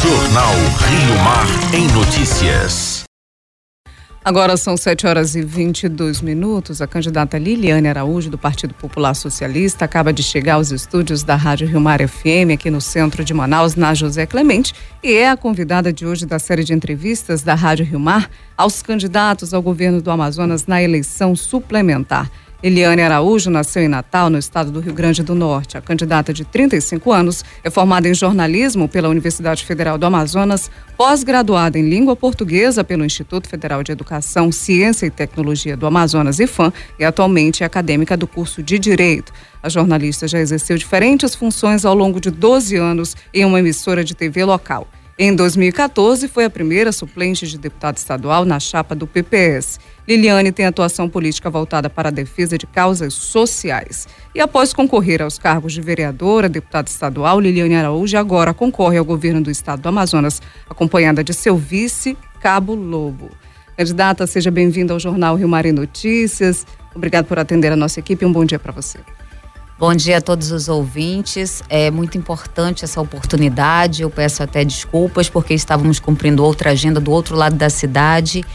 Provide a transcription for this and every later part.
Jornal Rio Mar em Notícias. Agora são 7h22. A candidata Liliane Araújo, do Partido Popular Socialista, acaba de chegar aos estúdios da Rádio Rio Mar FM, aqui no centro de Manaus, na José Clemente, e é a convidada de hoje da série de entrevistas da Rádio Rio Mar aos candidatos ao governo do Amazonas na eleição suplementar. Liliane Araújo nasceu em Natal, no estado do Rio Grande do Norte. A candidata de 35 anos é formada em jornalismo pela Universidade Federal do Amazonas, pós-graduada em língua portuguesa pelo Instituto Federal de Educação, Ciência e Tecnologia do Amazonas, IFAM, e atualmente é acadêmica do curso de Direito. A jornalista já exerceu diferentes funções ao longo de 12 anos em uma emissora de TV local. Em 2014, foi a primeira suplente de deputado estadual na chapa do PPS. Liliane tem atuação política voltada para a defesa de causas sociais. E após concorrer aos cargos de vereadora, deputada estadual, Liliane Araújo agora concorre ao governo do estado do Amazonas, acompanhada de seu vice, Cabo Lobo. Candidata, seja bem-vinda ao Jornal Rio Mar em Notícias. Obrigado por atender a nossa equipe e um bom dia para você. Bom dia a todos os ouvintes. É muito importante essa oportunidade. Eu peço até desculpas porque estávamos cumprindo outra agenda do outro lado da cidade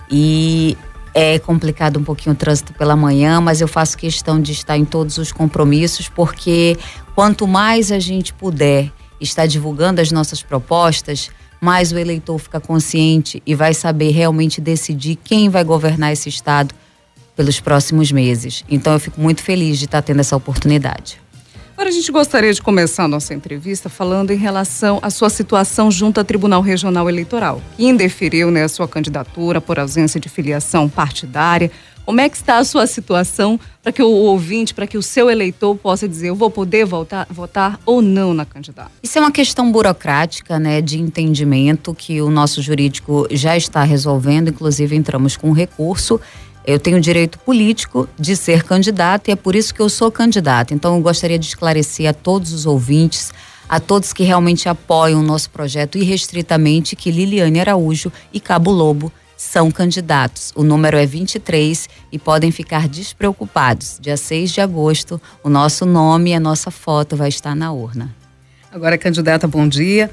e é complicado um pouquinho o trânsito pela manhã, mas eu faço questão de estar em todos os compromissos, porque quanto mais a gente puder estar divulgando as nossas propostas, mais o eleitor fica consciente e vai saber realmente decidir quem vai governar esse estado pelos próximos meses. Então eu fico muito feliz de estar tendo essa oportunidade. Agora a gente gostaria de começar a nossa entrevista falando em relação à sua situação junto ao Tribunal Regional Eleitoral, que indeferiu, a sua candidatura por ausência de filiação partidária. Como é que está a sua situação para que o ouvinte, para que o seu eleitor possa dizer, eu vou poder votar ou não na candidata? Isso é uma questão burocrática, de entendimento que o nosso jurídico já está resolvendo, inclusive entramos com um recurso. Eu tenho direito político de ser candidata e é por isso que eu sou candidata. Então eu gostaria de esclarecer a todos os ouvintes, a todos que realmente apoiam o nosso projeto irrestritamente, que Liliane Araújo e Cabo Lobo são candidatos. O número é 23 e podem ficar despreocupados. Dia 6 de agosto, o nosso nome e a nossa foto vai estar na urna. Agora, candidata, bom dia.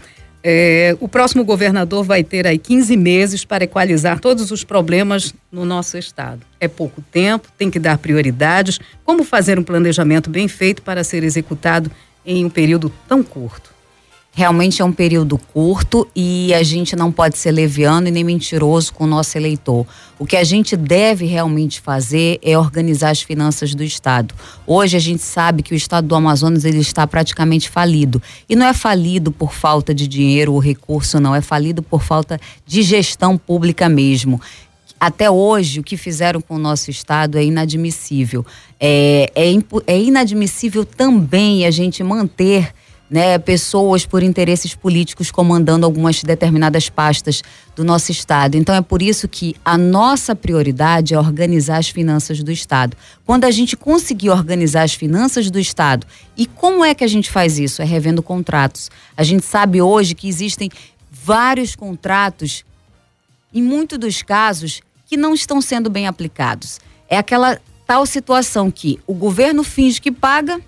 O próximo governador vai ter aí 15 meses para equalizar todos os problemas no nosso estado. É pouco tempo, tem que dar prioridades. Como fazer um planejamento bem feito para ser executado em um período tão curto? Realmente é um período curto e a gente não pode ser leviano e nem mentiroso com o nosso eleitor. O que a gente deve realmente fazer é organizar as finanças do estado. Hoje a gente sabe que o estado do Amazonas ele está praticamente falido. E não é falido por falta de dinheiro ou recurso, não. É falido por falta de gestão pública mesmo. Até hoje, o que fizeram com o nosso estado é inadmissível. É inadmissível também a gente manter pessoas por interesses políticos comandando algumas determinadas pastas do nosso estado. Então é por isso que a nossa prioridade é organizar as finanças do estado. Quando a gente conseguir organizar as finanças do estado, e como é que a gente faz isso? É revendo contratos. A gente sabe hoje que existem vários contratos, em muitos dos casos, que não estão sendo bem aplicados. É aquela tal situação que o governo finge que paga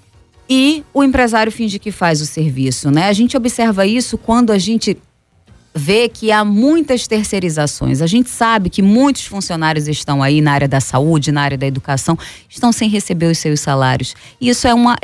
e o empresário finge que faz o serviço, A gente observa isso quando a gente vê que há muitas terceirizações. A gente sabe que muitos funcionários estão aí na área da saúde, na área da educação, estão sem receber os seus salários. E isso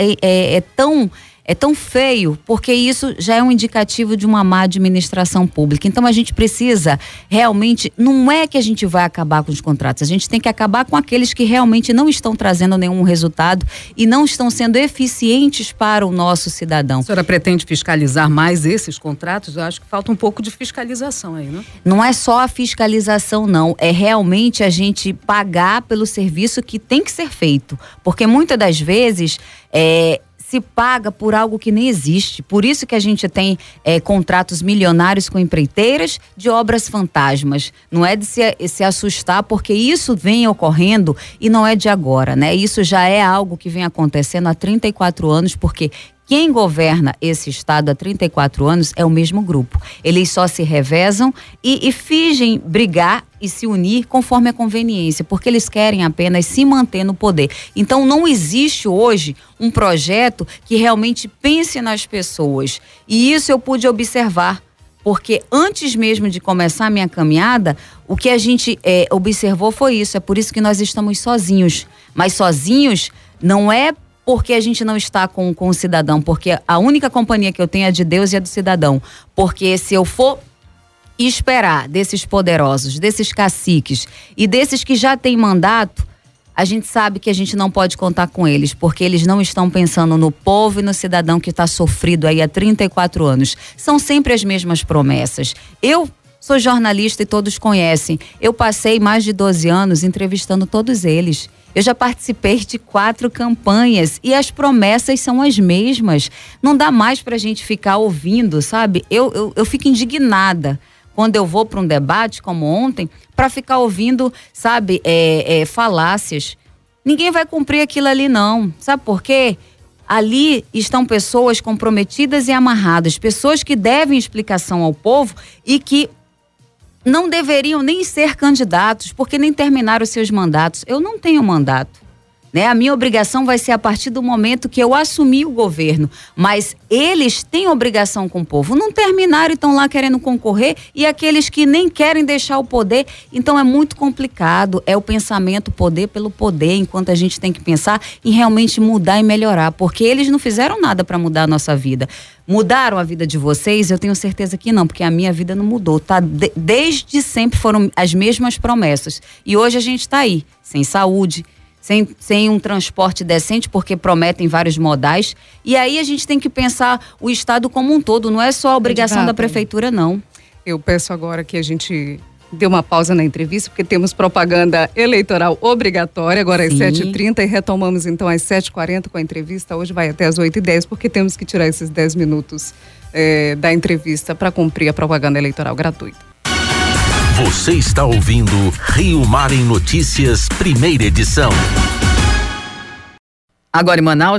é tão feio, porque isso já é um indicativo de uma má administração pública. Então a gente precisa realmente, não é que a gente vai acabar com os contratos, a gente tem que acabar com aqueles que realmente não estão trazendo nenhum resultado e não estão sendo eficientes para o nosso cidadão. A senhora pretende fiscalizar mais esses contratos? Eu acho que falta um pouco de fiscalização aí, não? Não é só a fiscalização, não. É realmente a gente pagar pelo serviço que tem que ser feito. Porque muitas das vezes se paga por algo que nem existe. Por isso que a gente tem contratos milionários com empreiteiras de obras fantasmas. Não é de se assustar, porque isso vem ocorrendo e não é de agora, Isso já é algo que vem acontecendo há 34 anos, porque quem governa esse estado há 34 anos é o mesmo grupo. Eles só se revezam e fingem brigar e se unir conforme a conveniência, porque eles querem apenas se manter no poder. Então não existe hoje um projeto que realmente pense nas pessoas. E isso eu pude observar porque antes mesmo de começar a minha caminhada, o que a gente observou foi isso. É por isso que nós estamos sozinhos. Mas sozinhos não é porque a gente não está com o cidadão, porque a única companhia que eu tenho é de Deus e é do cidadão. Porque se eu for esperar desses poderosos, desses caciques e desses que já têm mandato, a gente sabe que a gente não pode contar com eles, porque eles não estão pensando no povo e no cidadão que está sofrido aí há 34 anos. São sempre as mesmas promessas. Eu sou jornalista e todos conhecem. Eu passei mais de 12 anos entrevistando todos eles. Eu já participei de 4 campanhas e as promessas são as mesmas. Não dá mais pra gente ficar ouvindo, sabe? Eu fico indignada quando eu vou para um debate como ontem, para ficar ouvindo, sabe, falácias. Ninguém vai cumprir aquilo ali, não. Sabe por quê? Ali estão pessoas comprometidas e amarradas, pessoas que devem explicação ao povo e que não deveriam nem ser candidatos, porque nem terminaram os seus mandatos. Eu não tenho mandato, né? A minha obrigação vai ser a partir do momento que eu assumir o governo, mas eles têm obrigação com o povo. Não terminaram e estão lá querendo concorrer, e aqueles que nem querem deixar o poder. Então é muito complicado, é o pensamento poder pelo poder, enquanto a gente tem que pensar em realmente mudar e melhorar, porque eles não fizeram nada para mudar a nossa vida. Mudaram a vida de vocês? Eu tenho certeza que não, porque a minha vida não mudou, tá? Desde sempre foram as mesmas promessas. E hoje a gente está aí, sem saúde, sem um transporte decente, porque prometem vários modais. E aí a gente tem que pensar o Estado como um todo, não é só a obrigação da prefeitura, não. Eu peço agora que a gente dê uma pausa na entrevista, porque temos propaganda eleitoral obrigatória, agora às 7h30, e retomamos então às 7h40 com a entrevista. Hoje vai até às 8h10, porque temos que tirar esses 10 minutos da entrevista para cumprir a propaganda eleitoral gratuita. Você está ouvindo Rio Mar em Notícias, primeira edição. Agora em Manaus,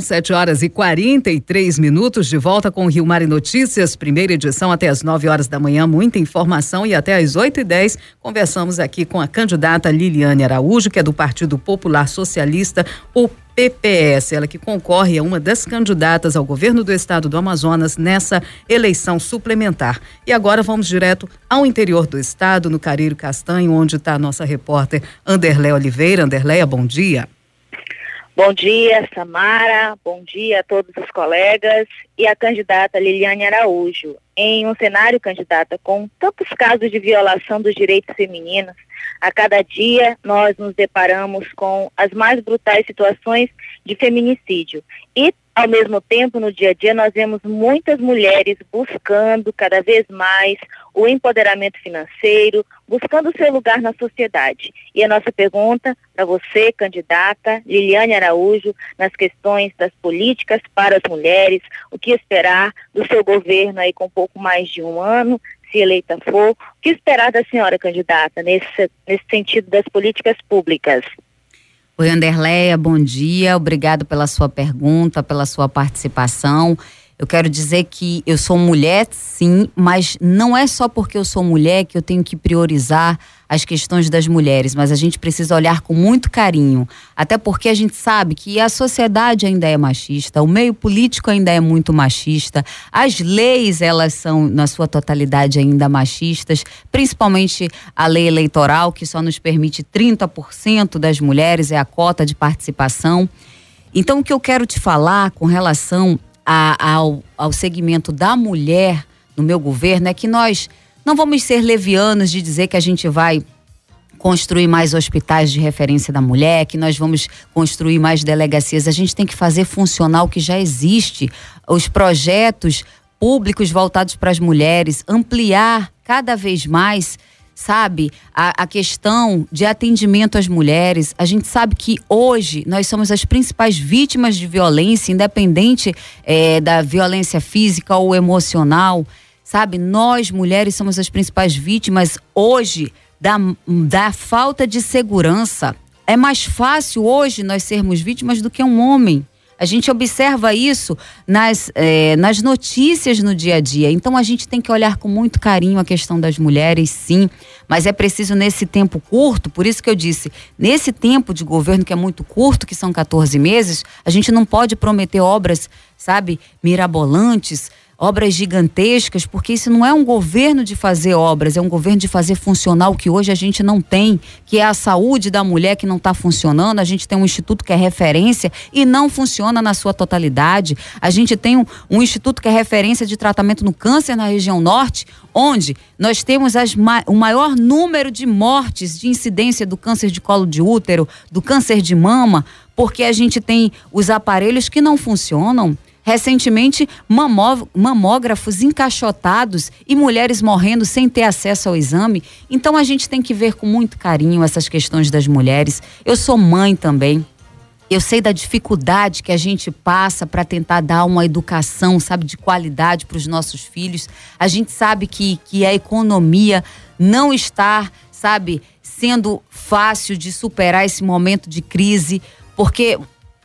7h43, de volta com o Rio Mar em Notícias, primeira edição até às 9h da manhã, muita informação, e até às 8h10 conversamos aqui com a candidata Liliane Araújo, que é do Partido Popular Socialista, o PPS, ela que concorre a uma das candidatas ao governo do estado do Amazonas nessa eleição suplementar. E agora vamos direto ao interior do estado, no Careiro Castanho, onde está a nossa repórter Anderléia Oliveira. Anderléia, bom dia. Bom dia, Samara, bom dia a todos os colegas e a candidata Liliane Araújo. Em um cenário, candidata, com tantos casos de violação dos direitos femininos, a cada dia nós nos deparamos com as mais brutais situações de feminicídio. E, ao mesmo tempo, no dia a dia, nós vemos muitas mulheres buscando cada vez mais o empoderamento financeiro, buscando o seu lugar na sociedade. E a nossa pergunta para você, candidata Liliane Araújo, nas questões das políticas para as mulheres, o que esperar do seu governo aí com pouco mais de um ano, se eleita for, o que esperar da senhora candidata nesse sentido das políticas públicas? Oi, Anderléia, bom dia, obrigado pela sua pergunta, pela sua participação. Eu quero dizer que eu sou mulher, sim, mas não é só porque eu sou mulher que eu tenho que priorizar as questões das mulheres, mas a gente precisa olhar com muito carinho, até porque a gente sabe que a sociedade ainda é machista, o meio político ainda é muito machista, as leis, elas são, na sua totalidade, ainda machistas, principalmente a lei eleitoral, que só nos permite 30% das mulheres, é a cota de participação. Então, o que eu quero te falar com relação ao segmento da mulher no meu governo é que nós não vamos ser levianos de dizer que a gente vai construir mais hospitais de referência da mulher, que nós vamos construir mais delegacias. A gente tem que fazer funcionar o que já existe, os projetos públicos voltados para as mulheres, ampliar cada vez mais, sabe, a questão de atendimento às mulheres. A gente sabe que hoje nós somos as principais vítimas de violência, independente da violência física ou emocional, sabe? Nós, mulheres, somos as principais vítimas hoje da falta de segurança. É mais fácil hoje nós sermos vítimas do que um homem. A gente observa isso nas notícias no dia a dia. Então a gente tem que olhar com muito carinho a questão das mulheres, sim. Mas é preciso nesse tempo curto, por isso que eu disse, nesse tempo de governo que é muito curto, que são 14 meses, a gente não pode prometer obras, sabe, mirabolantes, obras gigantescas, porque isso não é um governo de fazer obras, é um governo de fazer funcionar o que hoje a gente não tem, que é a saúde da mulher que não está funcionando. A gente tem um instituto que é referência e não funciona na sua totalidade. A gente tem um instituto que é referência de tratamento no câncer na região norte, onde nós temos o maior número de mortes de incidência do câncer de colo de útero, do câncer de mama, porque a gente tem os aparelhos que não funcionam. Recentemente, mamógrafos encaixotados e mulheres morrendo sem ter acesso ao exame. Então a gente tem que ver com muito carinho essas questões das mulheres. Eu sou mãe também. Eu sei da dificuldade que a gente passa para tentar dar uma educação, sabe, de qualidade para os nossos filhos. A gente sabe que a economia não está, sabe, sendo fácil de superar esse momento de crise, porque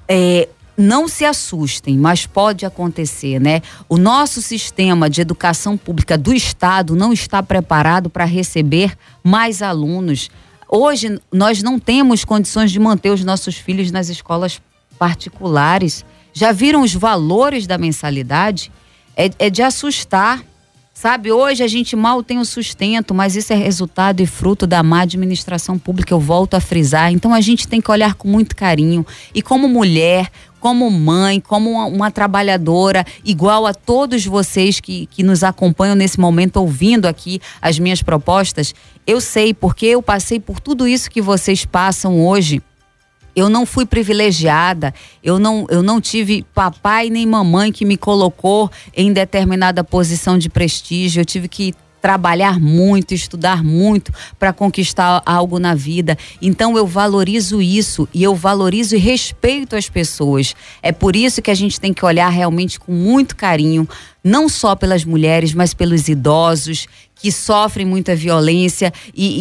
não se assustem, mas pode acontecer, né? O nosso sistema de educação pública do Estado não está preparado para receber mais alunos. Hoje, nós não temos condições de manter os nossos filhos nas escolas particulares. Já viram os valores da mensalidade? É de assustar, sabe? Hoje a gente mal tem o sustento, mas isso é resultado e fruto da má administração pública, eu volto a frisar. Então a gente tem que olhar com muito carinho. E como mulher, como mãe, como uma trabalhadora, igual a todos vocês que nos acompanham nesse momento, ouvindo aqui as minhas propostas, eu sei, porque eu passei por tudo isso que vocês passam hoje. Eu não fui privilegiada, eu não tive papai nem mamãe que me colocou em determinada posição de prestígio. Eu tive que trabalhar muito, estudar muito para conquistar algo na vida. Então eu valorizo isso e eu valorizo e respeito as pessoas. É por isso que a gente tem que olhar realmente com muito carinho, não só pelas mulheres, mas pelos idosos que sofrem muita violência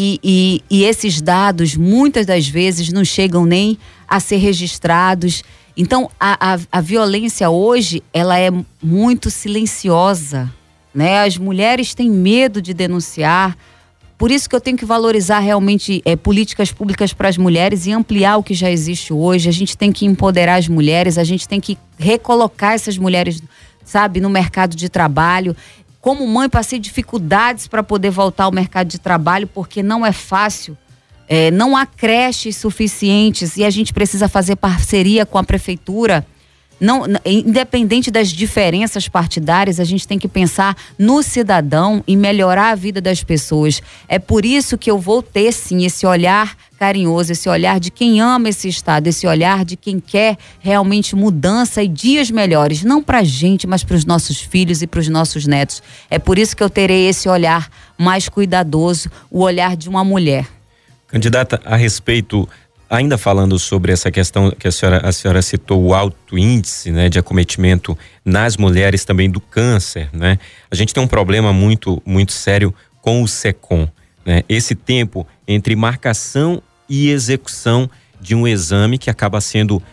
e esses dados muitas das vezes não chegam nem a ser registrados. Então a violência hoje, ela é muito silenciosa, né? As mulheres têm medo de denunciar. Por isso que eu tenho que valorizar realmente políticas públicas para as mulheres e ampliar o que já existe hoje. A gente tem que empoderar as mulheres, a gente tem que recolocar essas mulheres, sabe, no mercado de trabalho. Como mãe, passei dificuldades para poder voltar ao mercado de trabalho, porque não é fácil. Não há creches suficientes e a gente precisa fazer parceria com a prefeitura. Não, independente das diferenças partidárias, a gente tem que pensar no cidadão e melhorar a vida das pessoas. É por isso que eu vou ter, sim, esse olhar carinhoso, esse olhar de quem ama esse estado, esse olhar de quem quer realmente mudança e dias melhores, não para a gente, mas para os nossos filhos e para os nossos netos. É por isso que eu terei esse olhar mais cuidadoso, o olhar de uma mulher. Candidata, a respeito, ainda falando sobre essa questão que a senhora citou, o alto índice, né, de acometimento nas mulheres também do câncer, né? A gente tem um problema muito, muito sério com o SECOM, né? Esse tempo entre marcação e execução de um exame que acaba sendo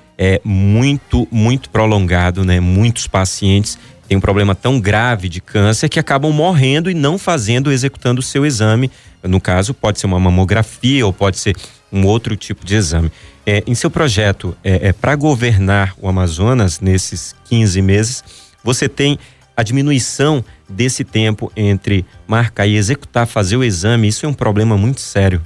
muito, muito prolongado, né? Muitos pacientes têm um problema tão grave de câncer que acabam morrendo e não executando o seu exame. No caso, pode ser uma mamografia ou pode ser um outro tipo de exame. Em seu projeto, para governar o Amazonas nesses 15 meses, você tem a diminuição desse tempo entre marcar e executar, fazer o exame. Isso é um problema muito sério.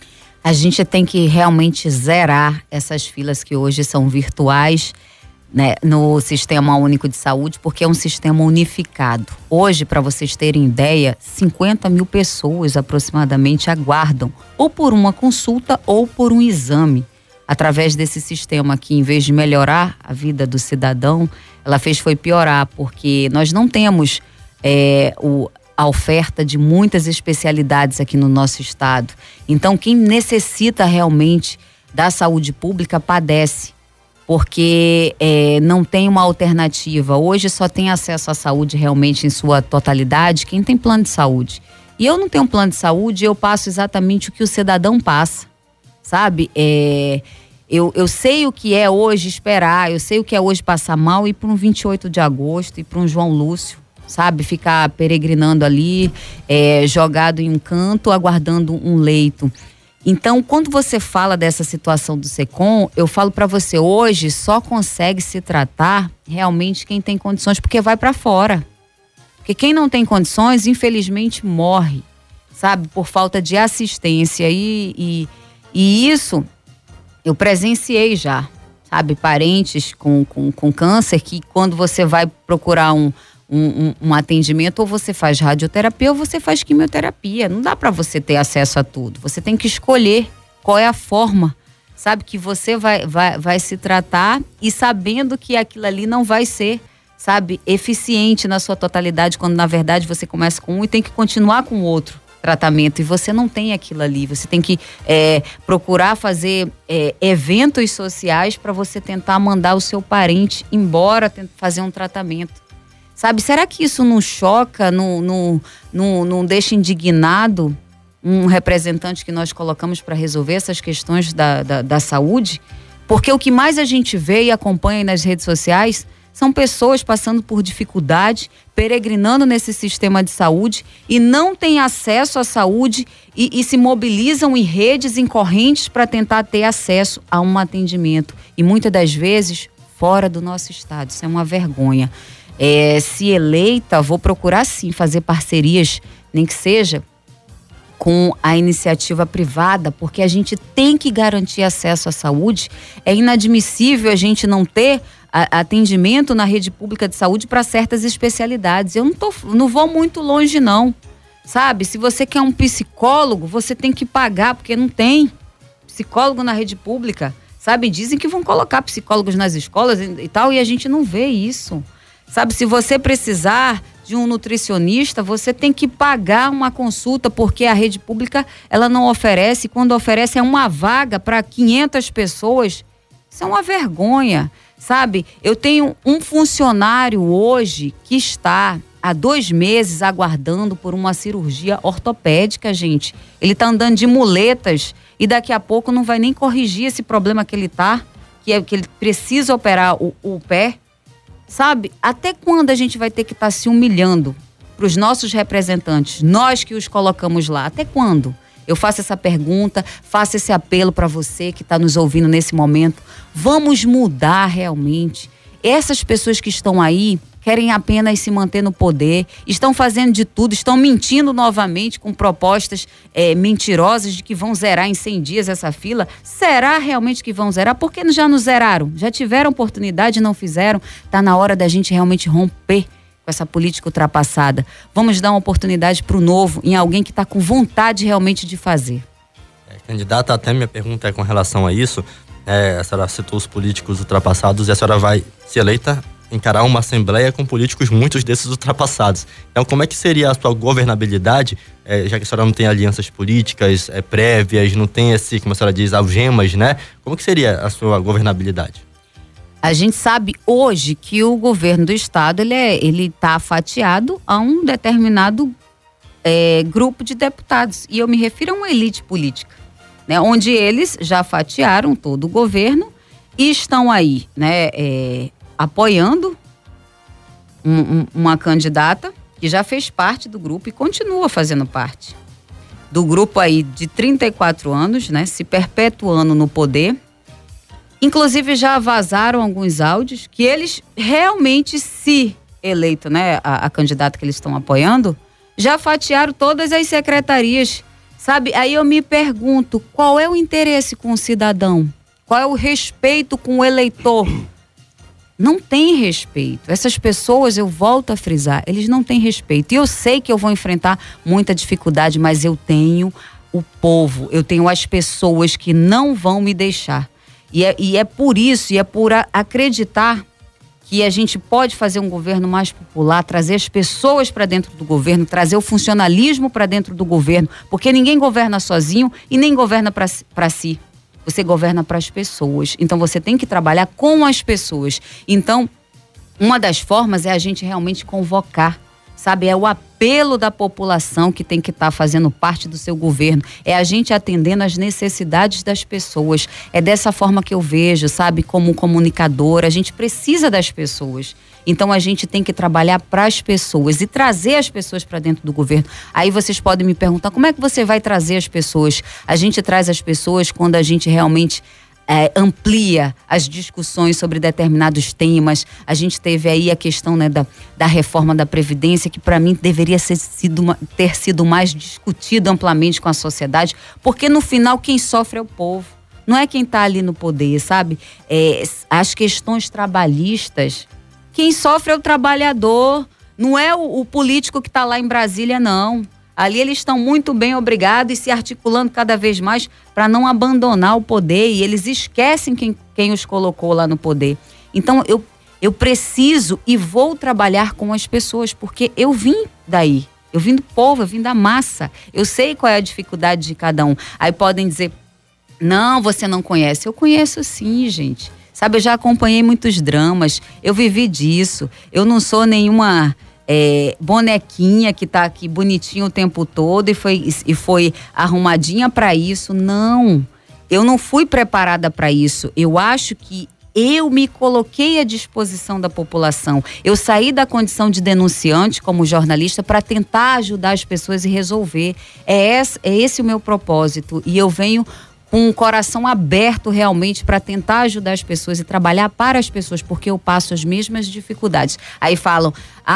A gente tem que realmente zerar essas filas que hoje são virtuais, né, no Sistema Único de Saúde, porque é um sistema unificado. Hoje, para vocês terem ideia, 50 mil pessoas aproximadamente aguardam ou por uma consulta ou por um exame. Através desse sistema aqui, em vez de melhorar a vida do cidadão, ela foi piorar, porque nós não temos a oferta de muitas especialidades aqui no nosso estado. Então, quem necessita realmente da saúde pública padece, porque não tem uma alternativa. Hoje só tem acesso à saúde realmente em sua totalidade quem tem plano de saúde. E eu não tenho um plano de saúde, eu passo exatamente o que o cidadão passa, sabe? Eu sei o que é hoje esperar, eu sei o que é hoje passar mal e ir para um 28 de agosto e para um João Lúcio, sabe? Ficar peregrinando ali, jogado em um canto, aguardando um leito. Então, quando você fala dessa situação do SECOM, eu falo para você, hoje só consegue se tratar realmente quem tem condições, porque vai para fora. Porque quem não tem condições, infelizmente, morre, sabe? Por falta de assistência. E isso eu presenciei já, sabe? Parentes com câncer que quando você vai procurar um atendimento, ou você faz radioterapia ou você faz quimioterapia. Não dá para você ter acesso a tudo. Você tem que escolher qual é a forma, sabe? Que você vai se tratar e sabendo que aquilo ali não vai ser, sabe, eficiente na sua totalidade, quando na verdade você começa com um e tem que continuar com o outro tratamento, e você não tem aquilo ali. Você tem que procurar fazer eventos sociais para você tentar mandar o seu parente embora, fazer um tratamento. Sabe, será que isso não choca, não deixa indignado um representante que nós colocamos para resolver essas questões da saúde? Porque o que mais a gente vê e acompanha nas redes sociais são pessoas passando por dificuldade, peregrinando nesse sistema de saúde e não têm acesso à saúde e se mobilizam em redes, em correntes para tentar ter acesso a um atendimento. E muitas das vezes fora do nosso estado. Isso é uma vergonha. Se eleita, vou procurar sim fazer parcerias, nem que seja com a iniciativa privada, porque a gente tem que garantir acesso à saúde. É inadmissível a gente não ter atendimento na rede pública de saúde para certas especialidades. Eu não vou muito longe não, sabe? Se você quer um psicólogo, você tem que pagar, porque não tem psicólogo na rede pública, sabe? Dizem que vão colocar psicólogos nas escolas e tal, e a gente não vê isso, sabe? Se você precisar de um nutricionista, você tem que pagar uma consulta, porque a rede pública, ela não oferece. Quando oferece é uma vaga para 500 pessoas. Isso é uma vergonha, sabe? Eu tenho um funcionário hoje que está há 2 meses aguardando por uma cirurgia ortopédica, gente. Ele está andando de muletas e daqui a pouco não vai nem corrigir esse problema que ele está, que ele precisa operar o pé. Sabe, até quando a gente vai ter que estar se humilhando para os nossos representantes, nós que os colocamos lá? Até quando? Eu faço essa pergunta, faço esse apelo para você que está nos ouvindo nesse momento. Vamos mudar realmente. Essas pessoas que estão aí querem apenas se manter no poder, estão fazendo de tudo, estão mentindo novamente com propostas mentirosas de que vão zerar em 100 dias essa fila. Será realmente que vão zerar? Por que já nos zeraram? Já tiveram oportunidade e não fizeram? Está na hora da gente realmente romper com essa política ultrapassada. Vamos dar uma oportunidade para o novo, em alguém que está com vontade realmente de fazer. Candidata, até minha pergunta é com relação a isso. A senhora citou os políticos ultrapassados e a senhora vai ser eleita encarar uma assembleia com políticos, muitos desses ultrapassados. Então, como é que seria a sua governabilidade, já que a senhora não tem alianças políticas prévias, não tem como a senhora diz, algemas, né? Como que seria a sua governabilidade? A gente sabe hoje que o governo do estado, ele está fatiado a um determinado grupo de deputados. E eu me refiro a uma elite política, né? Onde eles já fatiaram todo o governo e estão aí, né? Apoiando uma candidata que já fez parte do grupo e continua fazendo parte do grupo aí de 34 anos, né? Se perpetuando no poder. Inclusive já vazaram alguns áudios que eles realmente, se eleito, né, a candidata que eles estão apoiando, já fatiaram todas as secretarias, sabe? Aí eu me pergunto, qual é o interesse com o cidadão? Qual é o respeito com o eleitor? Não tem respeito. Essas pessoas, eu volto a frisar, eles não têm respeito. E eu sei que eu vou enfrentar muita dificuldade, mas eu tenho o povo, eu tenho as pessoas que não vão me deixar. E é por isso, e é por acreditar que a gente pode fazer um governo mais popular, trazer as pessoas para dentro do governo, trazer o funcionalismo para dentro do governo, porque ninguém governa sozinho e nem governa para si. Você governa para as pessoas. Então você tem que trabalhar com as pessoas. Então, uma das formas é a gente realmente convocar, sabe? É o apelo da população que tem que estar fazendo parte do seu governo. É a gente atendendo às necessidades das pessoas. É dessa forma que eu vejo, sabe? Como comunicadora, a gente precisa das pessoas. Então a gente tem que trabalhar para as pessoas e trazer as pessoas para dentro do governo. Aí vocês podem me perguntar, como é que você vai trazer as pessoas? A gente traz as pessoas quando a gente realmente amplia as discussões sobre determinados temas. A gente teve aí a questão, né, da reforma da Previdência, que para mim deveria ter sido mais discutido amplamente com a sociedade, porque no final quem sofre é o povo, não é quem está ali no poder, sabe? As questões trabalhistas, quem sofre é o trabalhador, não é o político que está lá em Brasília, não. Ali eles estão muito bem, obrigado, e se articulando cada vez mais para não abandonar o poder, e eles esquecem quem os colocou lá no poder. Então eu preciso e vou trabalhar com as pessoas, porque eu vim daí, eu vim do povo, eu vim da massa, eu sei qual é a dificuldade de cada um. Aí podem dizer, não, você não conhece. Eu conheço sim, gente. Sabe, eu já acompanhei muitos dramas, eu vivi disso, eu não sou nenhuma bonequinha que tá aqui bonitinha o tempo todo e foi arrumadinha para isso. Não, eu não fui preparada para isso. Eu acho que eu me coloquei à disposição da população. Eu saí da condição de denunciante como jornalista para tentar ajudar as pessoas e resolver. É esse o meu propósito, e eu venho com o coração aberto realmente para tentar ajudar as pessoas e trabalhar para as pessoas, porque eu passo as mesmas dificuldades. Aí falam,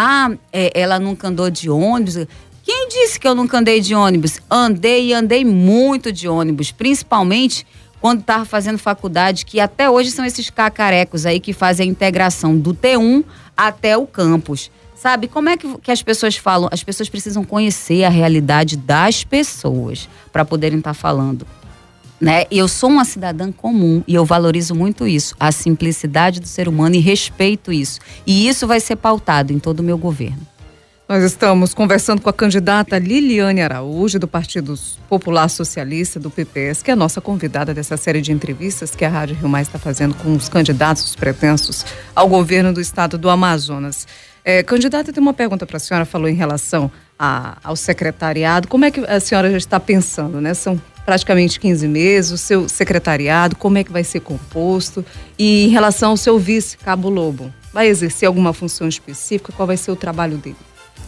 ela nunca andou de ônibus. Quem disse que eu nunca andei de ônibus? Andei muito de ônibus, principalmente quando estava fazendo faculdade, que até hoje são esses cacarecos aí que fazem a integração do T1 até o campus. Sabe, como é que as pessoas falam? As pessoas precisam conhecer a realidade das pessoas para poderem estar falando. Né? Eu sou uma cidadã comum e eu valorizo muito isso, a simplicidade do ser humano, e respeito isso. E isso vai ser pautado em todo o meu governo. Nós estamos conversando com a candidata Liliane Araújo, do Partido Popular Socialista, do PPS, que é a nossa convidada dessa série de entrevistas que a Rádio Rio Mais está fazendo com os candidatos, os pretensos ao governo do estado do Amazonas. Candidata, tem uma pergunta para a senhora, falou em relação ao secretariado. Como é que a senhora já está pensando, né? São praticamente 15 meses, o seu secretariado, como é que vai ser composto? E em relação ao seu vice, Cabo Lobo, vai exercer alguma função específica? Qual vai ser o trabalho dele?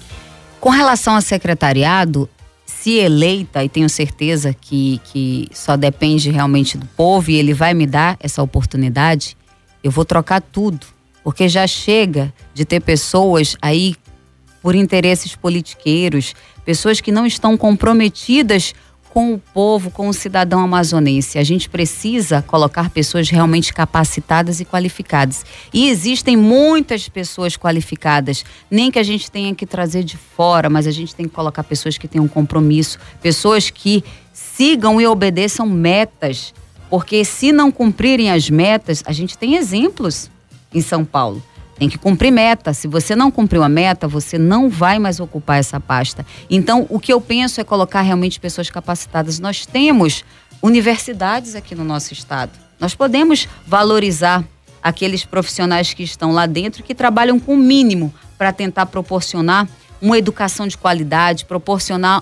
Com relação ao secretariado, se eleita, e tenho certeza que só depende realmente do povo, e ele vai me dar essa oportunidade, eu vou trocar tudo, porque já chega de ter pessoas aí por interesses politiqueiros, pessoas que não estão comprometidas com o povo, com o cidadão amazonense. A gente precisa colocar pessoas realmente capacitadas e qualificadas. E existem muitas pessoas qualificadas, nem que a gente tenha que trazer de fora, mas a gente tem que colocar pessoas que tenham compromisso, pessoas que sigam e obedeçam metas, porque se não cumprirem as metas, a gente tem exemplos em São Paulo. Tem que cumprir meta. Se você não cumpriu a meta, você não vai mais ocupar essa pasta. Então, o que eu penso é colocar realmente pessoas capacitadas. Nós temos universidades aqui no nosso estado. Nós podemos valorizar aqueles profissionais que estão lá dentro, que trabalham com o mínimo para tentar proporcionar uma educação de qualidade, proporcionar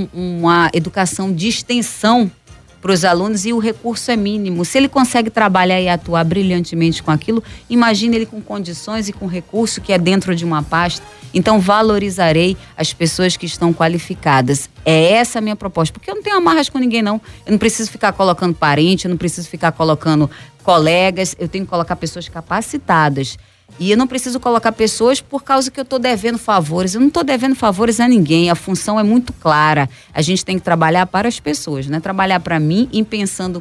uma educação de extensão para os alunos, e o recurso é mínimo. Se ele consegue trabalhar e atuar brilhantemente com aquilo, imagine ele com condições e com recurso que é dentro de uma pasta. Então, valorizarei as pessoas que estão qualificadas. É essa a minha proposta, porque eu não tenho amarras com ninguém, não. Eu não preciso ficar colocando parente, eu não preciso ficar colocando colegas, eu tenho que colocar pessoas capacitadas. E eu não preciso colocar pessoas por causa que eu estou devendo favores. Eu não estou devendo favores a ninguém. A função é muito clara. A gente tem que trabalhar para as pessoas, não é trabalhar para mim em pensando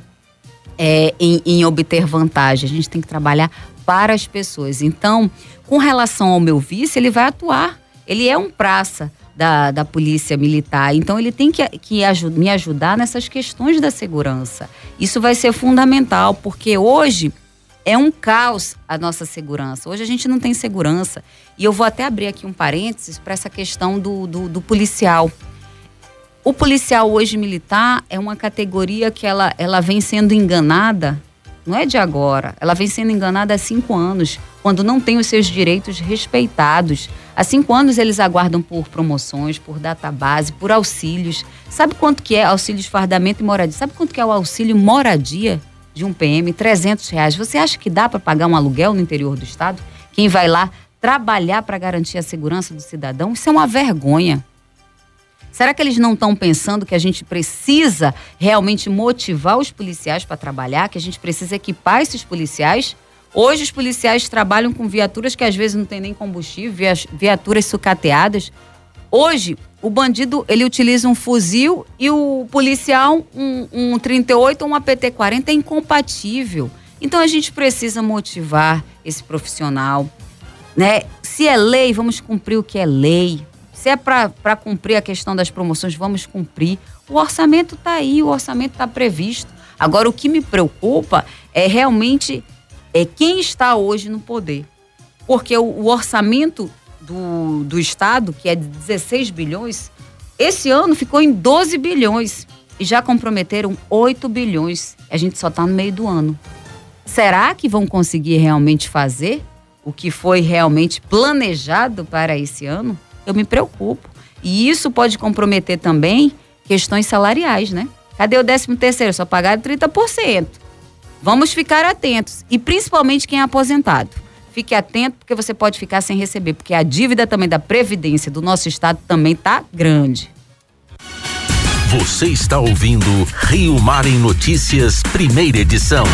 em obter vantagem. A gente tem que trabalhar para as pessoas. Então, com relação ao meu vice, ele vai atuar. Ele é um praça da polícia militar. Então, ele tem que me ajudar nessas questões da segurança. Isso vai ser fundamental, porque hoje é um caos a nossa segurança. Hoje a gente não tem segurança. E eu vou até abrir aqui um parênteses para essa questão do policial. O policial hoje militar é uma categoria que ela vem sendo enganada, não é de agora, ela vem sendo enganada há 5 anos, quando não tem os seus direitos respeitados. Há 5 anos eles aguardam por promoções, por database, por auxílios. Sabe quanto que é auxílio de fardamento e moradia? Sabe quanto que é o auxílio moradia de um PM? R$300. Você acha que dá para pagar um aluguel no interior do estado? Quem vai lá trabalhar para garantir a segurança do cidadão? Isso é uma vergonha. Será que eles não estão pensando que a gente precisa realmente motivar os policiais para trabalhar, que a gente precisa equipar esses policiais? Hoje os policiais trabalham com viaturas que às vezes não tem nem combustível, viaturas sucateadas. Hoje, o bandido, ele utiliza um fuzil e o policial um 38 ou uma PT-40, é incompatível. Então a gente precisa motivar esse profissional, né? Se é lei, vamos cumprir o que é lei. Se é para cumprir a questão das promoções, vamos cumprir. O orçamento está aí, o orçamento está previsto. Agora, o que me preocupa é realmente quem está hoje no poder. Porque o orçamento do Estado, que é de 16 bilhões, esse ano ficou em 12 bilhões. E já comprometeram 8 bilhões. A gente só está no meio do ano. Será que vão conseguir realmente fazer o que foi realmente planejado para esse ano? Eu me preocupo. E isso pode comprometer também questões salariais, né? Cadê o 13º? Só pagaram 30%. Vamos ficar atentos. E principalmente quem é aposentado. Fique atento, porque você pode ficar sem receber. Porque a dívida também da Previdência do nosso Estado também está grande. Você está ouvindo Rio Mar em Notícias, primeira edição.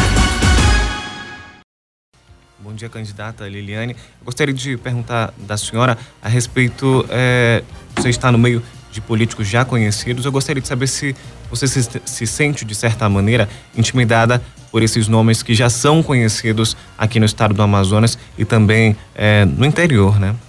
Bom dia, candidata Liliane. Eu gostaria de perguntar da senhora a respeito, você está no meio de políticos já conhecidos, eu gostaria de saber se você se sente, de certa maneira, intimidada por esses nomes que já são conhecidos aqui no estado do Amazonas e também no interior, né?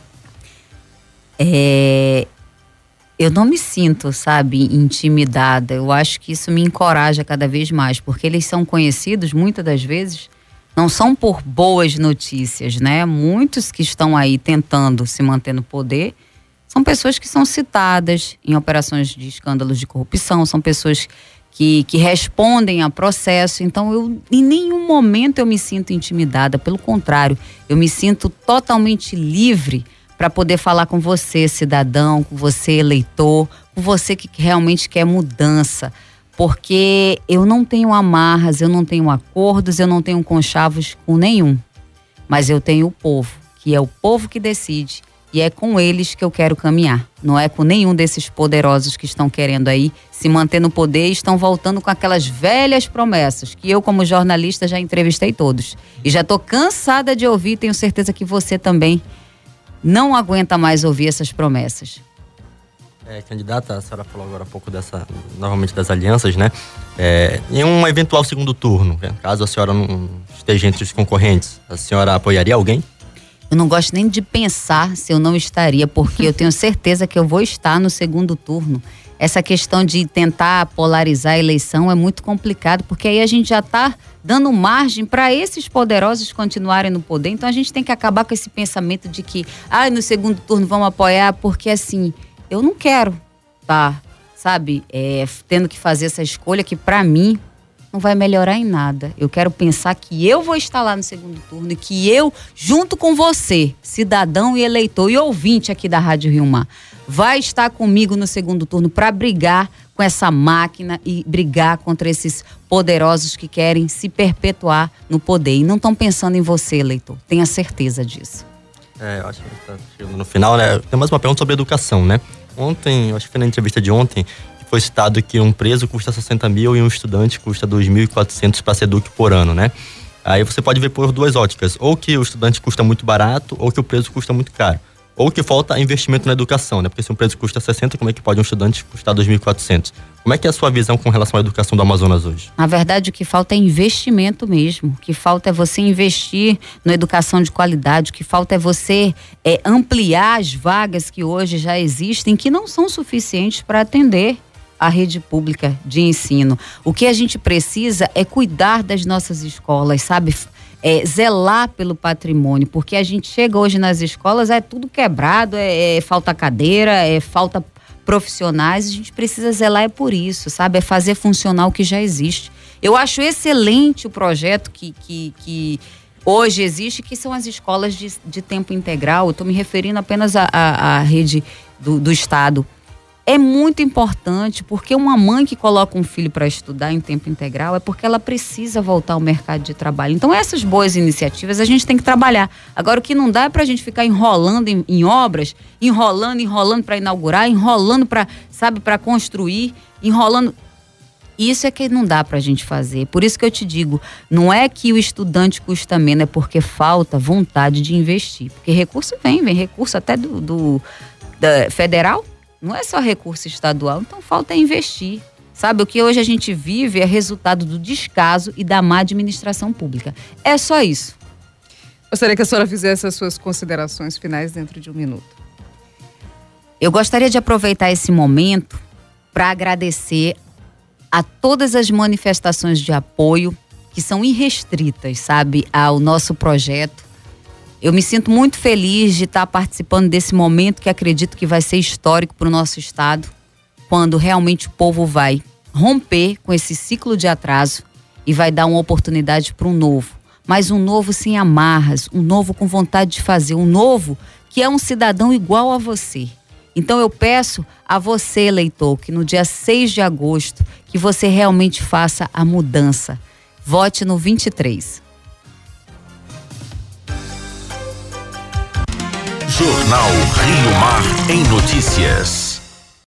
Eu não me sinto, sabe, intimidada. Eu acho que isso me encoraja cada vez mais, porque eles são conhecidos, muitas das vezes, não são por boas notícias, né? Muitos que estão aí tentando se manter no poder são pessoas que são citadas em operações de escândalos de corrupção, são pessoas que respondem a processo. Então, em nenhum momento eu me sinto intimidada, pelo contrário, eu me sinto totalmente livre para poder falar com você, cidadão, com você, eleitor, com você que realmente quer mudança. Porque eu não tenho amarras, eu não tenho acordos, eu não tenho conchavos com nenhum. Mas eu tenho o povo, que é o povo que decide. E é com eles que eu quero caminhar. Não é com nenhum desses poderosos que estão querendo aí se manter no poder e estão voltando com aquelas velhas promessas que eu, como jornalista, já entrevistei todos. E já estou cansada de ouvir, tenho certeza que você também não aguenta mais ouvir essas promessas. Candidata, a senhora falou agora há pouco novamente das alianças, né? Em um eventual segundo turno, caso a senhora não esteja entre os concorrentes, a senhora apoiaria alguém? Eu não gosto nem de pensar se eu não estaria, porque eu tenho certeza que eu vou estar no segundo turno. Essa questão de tentar polarizar a eleição é muito complicado, porque aí a gente já está dando margem para esses poderosos continuarem no poder. Então a gente tem que acabar com esse pensamento de que, no segundo turno vamos apoiar, porque assim, eu não quero estar, sabe, tendo que fazer essa escolha que para mim não vai melhorar em nada. Eu quero pensar que eu vou estar lá no segundo turno e que eu, junto com você, cidadão e eleitor e ouvinte aqui da Rádio Rio Mar, vai estar comigo no segundo turno para brigar com essa máquina e brigar contra esses poderosos que querem se perpetuar no poder. E não estão pensando em você, eleitor. Tenha certeza disso. Eu acho que está chegando no final, né? Tem mais uma pergunta sobre educação, né? Ontem, eu acho que foi na entrevista de ontem, foi citado que um preso custa 60 mil e um estudante custa 2.400 para SEDUC por ano, né? Aí você pode ver por duas óticas, ou que o estudante custa muito barato, ou que o preso custa muito caro. Ou que falta investimento na educação, né? Porque se um preso custa 60, como é que pode um estudante custar 2.400? Como é que é a sua visão com relação à educação do Amazonas hoje? Na verdade, o que falta é investimento mesmo. O que falta é você investir na educação de qualidade. O que falta é você ampliar as vagas que hoje já existem, que não são suficientes para atender a rede pública de ensino. O que a gente precisa é cuidar das nossas escolas, sabe? Zelar pelo patrimônio, porque a gente chega hoje nas escolas, tudo quebrado, falta cadeira, falta profissionais, a gente precisa zelar por isso, sabe? É fazer funcionar o que já existe. Eu acho excelente o projeto que hoje existe, que são as escolas de tempo integral. Eu estou me referindo apenas à rede do Estado. É muito importante, porque uma mãe que coloca um filho para estudar em tempo integral é porque ela precisa voltar ao mercado de trabalho. Então, essas boas iniciativas a gente tem que trabalhar. Agora, o que não dá é para a gente ficar enrolando em obras, enrolando para inaugurar, enrolando para construir, enrolando. Isso é que não dá para a gente fazer. Por isso que eu te digo, não é que o estudante custa menos, é porque falta vontade de investir. Porque recurso vem recurso até da federal. Não é só recurso estadual, então falta investir. Sabe, o que hoje a gente vive é resultado do descaso e da má administração pública. É só isso. Gostaria que a senhora fizesse as suas considerações finais dentro de 1 minuto. Eu gostaria de aproveitar esse momento para agradecer a todas as manifestações de apoio que são irrestritas, sabe, ao nosso projeto. Eu me sinto muito feliz de estar participando desse momento que acredito que vai ser histórico para o nosso estado, quando realmente o povo vai romper com esse ciclo de atraso e vai dar uma oportunidade para um novo. Mas um novo sem amarras, um novo com vontade de fazer, um novo que é um cidadão igual a você. Então eu peço a você, eleitor, que no dia 6 de agosto, que você realmente faça a mudança. Vote no 23. Jornal Rio Mar em Notícias.